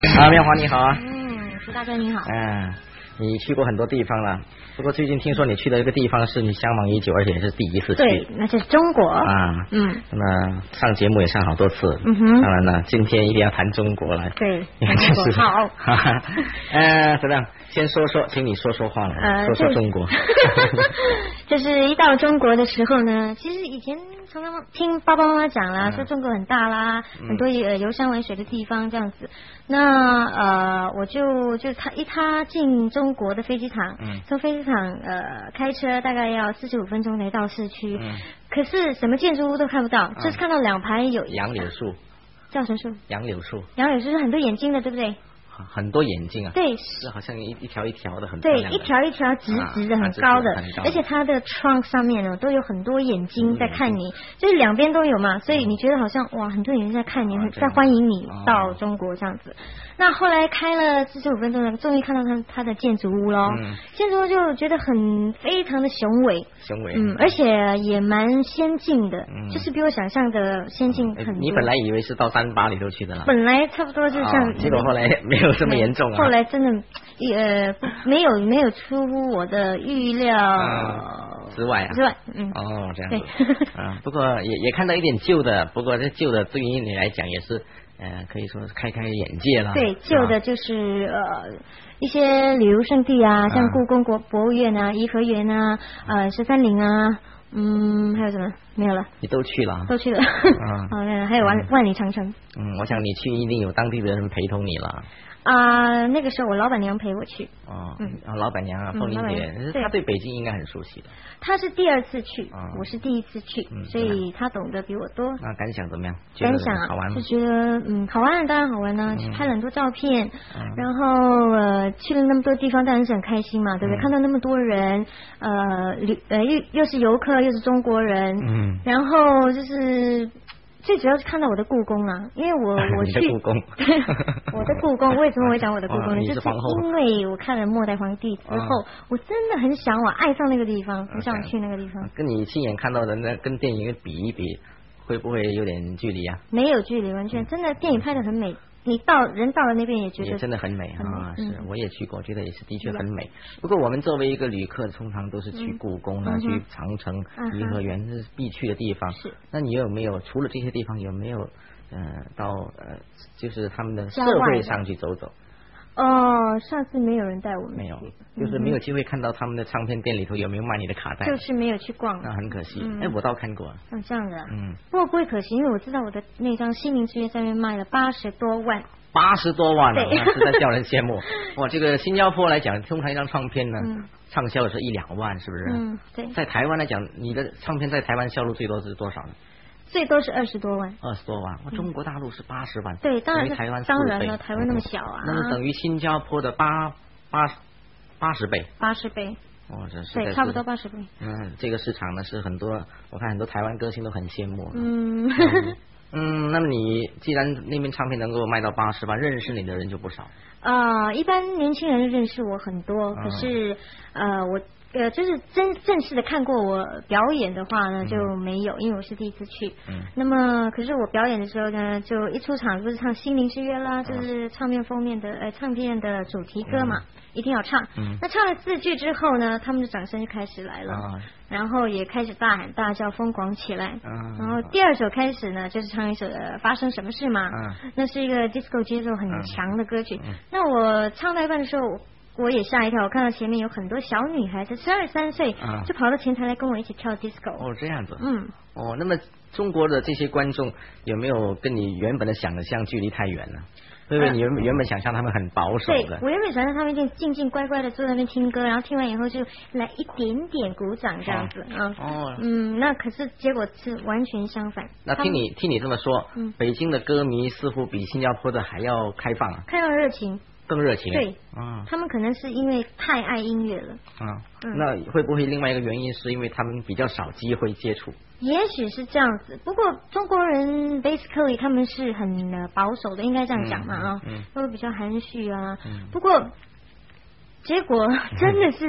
妙华你好啊。 徐大哥你好。 你去过很多地方了，不过最近听说你去的一个地方是你向往已久，而且是第一次去。 对，那就是中国啊。那么上节目也上好多次。当然了，今天一定要谈中国来。 对， 中国好。 怎么样？先说说，请你说说话了，说说中国。 就是一到中国的时候呢，其实以前常常听爸爸妈妈讲啦，说中国很大啦，很多游山玩水的地方这样子。那我就他进中国的飞机场，从飞机场开车大概要45分钟才到市区，可是什么建筑物都看不到，就是看到两排有杨柳树， 叫什么树？ 杨柳树， 杨柳树是很多眼睛的，对不对？ 很多眼睛啊， 对， 是好像一条一条的，很对，一条一条直直的，很高的，而且它的窗上面呢都有很多眼睛在看你，就是两边都有嘛，所以你觉得好像哇，很多眼睛在看你，在欢迎你到中国这样子。那后来开了45分钟呢，终于看到它的建筑物咯，建筑物就觉得非常的雄伟，而且也蛮先进的，就是比我想象的先进很多。 你本来以为是到3·8里头去的了， 本来差不多就像， 结果后来没有这么严重啊。 后来真的没有出乎我的预料之外啊。 这样子。不过也看到一点旧的，不过这旧的对于你来讲也是可以说是开眼界了。对， 旧的就是一些旅游胜地啊，像故宫博物院啊、颐和园啊、13陵啊，还有什么没有了？ 你都去了？ 都去了。还有万里长城。 我想你去一定有当地的人陪同你了。 那个时候我老板娘陪我去。 老板娘啊，凤玲姐，她对北京应该很熟悉的。 她是第2次去，我是第1次去，所以她懂得比我多。 那感想怎么样？ 感想好玩吗？ 就觉得好玩，当然好玩呢，拍了很多照片，然后去了那么多地方，当然是很开心嘛，对不对？看到那么多人，又是游客，又是中国人，然后就是。最主要是看到我的故宫啊，因为我去故宫我的故宫，为什么我讲我的故宫呢？就是因为我看了《末代皇帝》之后，我真的很想爱上那个地方，很想去那个地方。 跟你亲眼看到的那跟电影比一比，会不会有点距离啊？ 没有距离，完全真的电影拍得很美。你人到了那边也觉得也真的很美啊！是，我也去过，觉得也是的确很美。不过我们作为一个旅客，通常都是去故宫啊，去长城、颐和园是必去的地方。是，那你有没有除了这些地方，有没有到就是他们的社会上去走走？ 上次没有人带我们， 没有，就是没有机会看到他们的唱片店里头有没有卖你的卡带， 就是没有去逛， 那很可惜。我倒看过。 这样的，不会可惜，因为我知道我的那张《心灵之约》上面卖了80多万 ，80多万了，那实在叫人羡慕。哇，这个新加坡来讲，通常一张唱片呢，畅销是1-2万，是不是？ 对。 在台湾来讲，你的唱片在台湾销路最多是多少呢？ 最多是20多万。 20多万，中国大陆是80万。 对，当然台湾当然了，台湾那么小啊。 那么等于新加坡的80倍。 80倍。 这是对，差不多80倍。 这个市场呢是很多，我看很多台湾歌星都很羡慕。那么你既然那边唱片能够卖到80万，认识你的人就不少。 一般年轻人认识我很多，可是我。就是正式的看过我表演的话呢，就没有，因为我是第1次去。那么，可是我表演的时候呢，就一出场不是唱《心灵之约》啦，就是唱片封面的唱片的主题歌嘛，一定要唱。那唱了4句之后呢，他们的掌声就开始来了，然后也开始大喊大叫，疯狂起来。然后第2首开始呢，就是唱一首发生什么事嘛，那是一个 disco 节奏很强的歌曲。那我唱到一半的时候，我也吓一跳，我看到前面有很多小女孩子，12、13岁，就跑到前台来跟我一起跳 disco。 这样子。那么中国的这些观众有没有跟你原本的想象距离太远了？对不对？你原本想象他们很保守的。 对，我原本想象他们静静乖乖的坐在那边听歌，然后听完以后就来一点点鼓掌这样子。那可是结果是完全相反。 那听你这么说，北京的歌迷似乎比新加坡的还要开放啊， 开放热情。 更热情。 对，他们可能是因为太爱音乐了。 那会不会另外一个原因是因为他们比较少机会接触？ 也许是这样子，不过中国人 basically 他们是很保守的，应该这样讲嘛都比较含蓄啊。不过结果真的是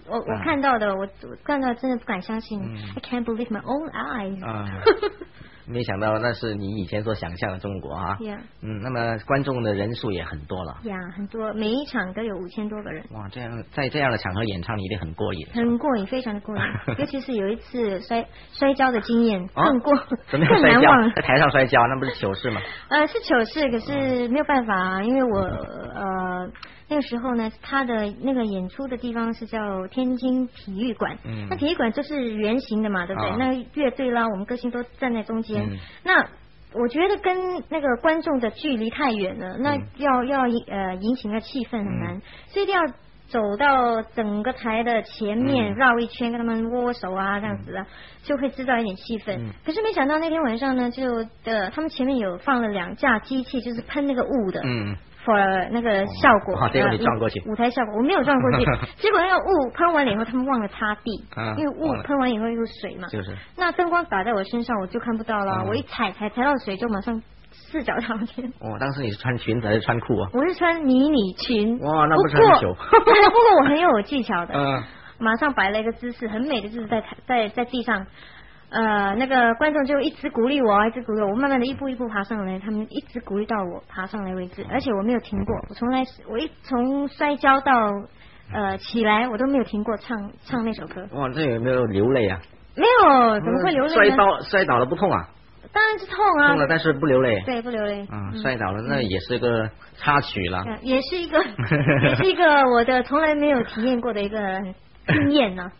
我看到的，我看到真的不敢相信，I can't believe my own eyes。 没想到那是你以前所想象的中国啊。那么观众的人数也很多了。 很多，每一场都有5000多个人。 哇，在这样的场合演唱，你一定很过瘾。 很过瘾，非常的过瘾。尤其是有一次摔跤的经验，更难忘。在台上摔跤，那不是糗事吗？ 是糗事，可是没有办法啊，因为我那个时候呢，他的那个演出的地方是叫天津体育馆。那体育馆就是圆形的嘛，对不对？那乐队啦，我们歌星都站在中间。那我觉得跟那个观众的距离太远了，那要引起那个气氛很难，所以一定要走到整个台的前面绕一圈，跟他们握握手啊，这样子啊，就会制造一点气氛。可是没想到那天晚上呢，他们前面有放了2架机器，就是喷那个雾的。for 那个效果， 结果你撞过去， 舞台效果我没有撞过去，结果那个雾喷完了以后，他们忘了擦地，因为雾喷完以后有水嘛， 就是那灯光打在我身上，我就看不到了，我一踩到水就马上4脚朝天。 当时你是穿裙子还是穿裤啊？ 我是穿迷你裙。 哇，那不是很久。 不过我很有技巧的，马上摆了一个姿势，很美的姿势在地上。那个观众就一直鼓励我，我慢慢的一步一步爬上来，他们一直鼓励到我爬上来为止，而且我没有停过，我从摔跤到起来，我都没有停过唱那首歌。 哇，这有没有流泪啊？ 没有，怎么会流泪呢？ 摔倒了不痛啊？ 当然是痛啊。 痛了，但是不流泪。 对，不流泪。 摔倒了那也是个插曲了。 也是一个我的从来没有体验过的一个经验呢。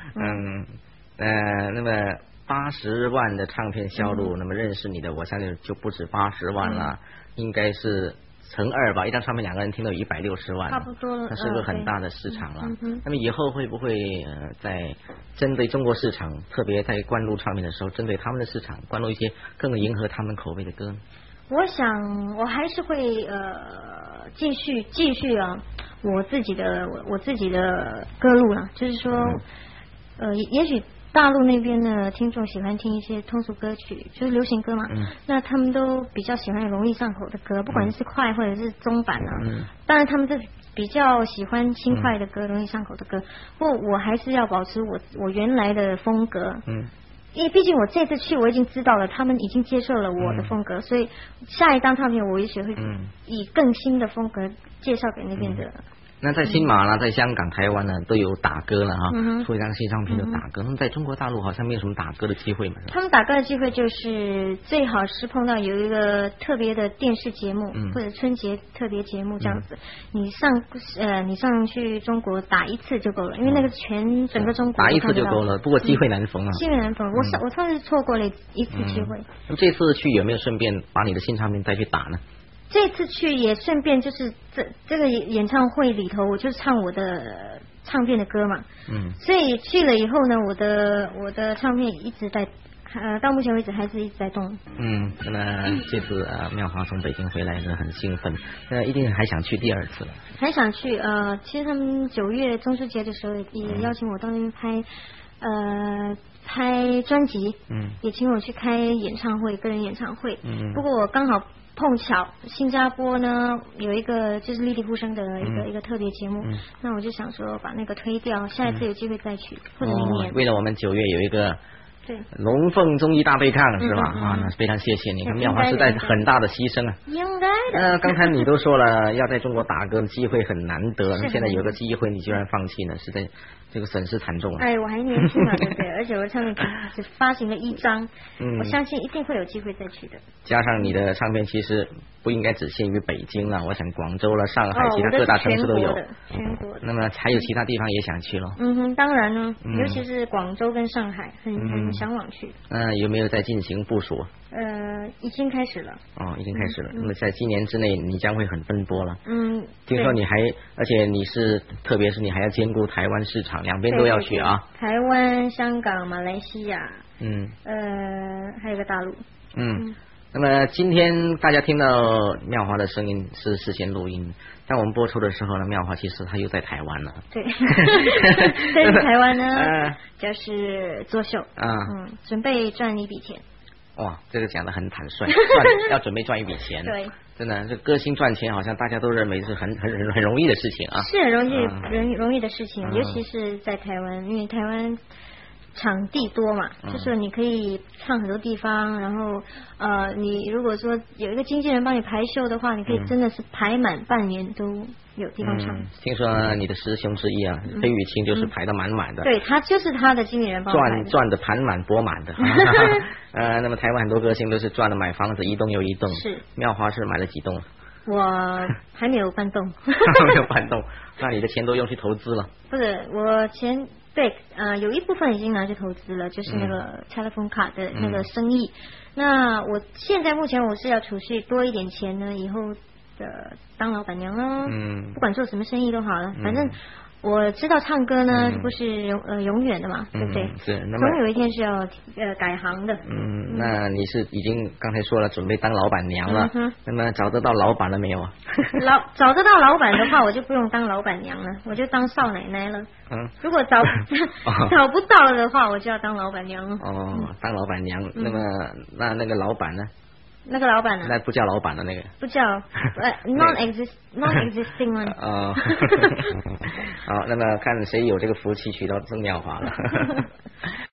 那么80万的唱片销路，那么认识你的我相信就不止80万了，应该是乘2吧，一张唱片2个人听到160万， 差不多了， 那是个很大的市场了。那么以后会不会在针对中国市场，特别在灌录唱片的时候，针对他们的市场灌录一些更迎合他们口味的歌？ 我想我还是会继续啊，我自己的歌路了，就是说也许大陆那边的听众喜欢听一些通俗歌曲，就是流行歌嘛，那他们都比较喜欢容易上口的歌，不管是快或者是中版啊，当然他们是比较喜欢轻快的歌，容易上口的歌，不过我还是要保持我原来的风格，因为毕竟我这次去我已经知道了，他们已经接受了我的风格，所以下一张唱片我也许会以更新的风格介绍给那边的。 那在新马啦，在香港、台湾呢，都有打歌了哈，出一张新唱片就打歌。那么在中国大陆好像没有什么打歌的机会嘛？ 他们打歌的机会就是最好是碰到有一个特别的电视节目，或者春节特别节目这样子，你上去中国打一次就够了，因为那个整个中国打一次就够了。不过机会难逢啊， 机会难逢。我上次错过了一次机会。 那么这次去有没有顺便把你的新唱片再去打呢？ 这次去也顺便就是这个演唱会里头，我就唱我的唱片的歌嘛，所以去了以后呢，我的唱片一直在到目前为止还是一直在动。 那么这次妙华从北京回来呢，很兴奋，一定还想去第2次了。 还想去其实他们9月中秋节的时候也邀请我到那边拍专辑，也请我去开演唱会，个人演唱会。不过我刚好碰巧新加坡呢有一个就是立地呼声的一个特别节目，那我就想说把那个推掉，下一次有机会再去，或者明年。 为了我们9月有一个龙凤综艺大对抗是吧？那非常谢谢你，看妙华是在很大的牺牲啊。 应该的。 刚才你都说了，要在中国打歌的机会很难得，现在有个机会你居然放弃了，实在这个损失惨重啊。 我还年轻嘛，对不对？而且我唱片只发行了1张，我相信一定会有机会再去的。 加上你的唱片其实不应该只限于北京了，我想广州了、上海，其他各大城市都有。 全国的。 那么还有其他地方也想去了？ 当然呢，尤其是广州跟上海，很向往去。 有没有在进行部署？ 已经开始了。 已经开始了。那么在今年之内，你将会很奔波了。听说你而且特别是你还要兼顾台湾市场，两边都要去啊。 台湾、香港、马来西亚，还有个大陆。 那么今天大家听到妙华的声音是事先录音，当我们播出的时候呢，妙华其实他又在台湾了。对， 在台湾呢，就是作秀准备赚一笔钱。 哇，这个讲得很坦率，要准备赚一笔钱。 对， 真的，这歌星赚钱好像大家都认为是很容易的事情啊， 是很容易的事情，尤其是在台湾，因为台湾场地多嘛，就是你可以唱很多地方，然后你如果说有一个经纪人帮你排秀的话，你可以真的是排满半年都有地方唱。 听说你的师兄之一啊，费玉清就是排得满满的。 对，他就是他的经纪人帮我排的， 赚的盘满钵满的。那么台湾很多歌星都是赚的买房子一栋又一栋。 是。 妙华是买了几栋？ 我还没有搬动。 没有搬动，那你的钱都用去投资了？ 不是，我钱。对，有一部分已经拿去投资了，就是那个telephone卡的那个生意。那我现在目前我是要储蓄多一点钱呢，以后的当老板娘啊，不管做什么生意都好了，反正我知道唱歌呢不是永远的嘛，对不对？ 是，那么总有一天是要改行的。 那你是已经刚才说了准备当老板娘了，那么找得到老板了没有啊？ 找得到老板的话，我就不用当老板娘了，我就当少奶奶了。如果找不到了的话，我就要当老板娘了。 当老板娘，那么那个老板呢？ 那个老板呢？ 那不叫老板的那个， 不叫non-existing one。 好，那么看谁有这个福气娶到郑妙华了。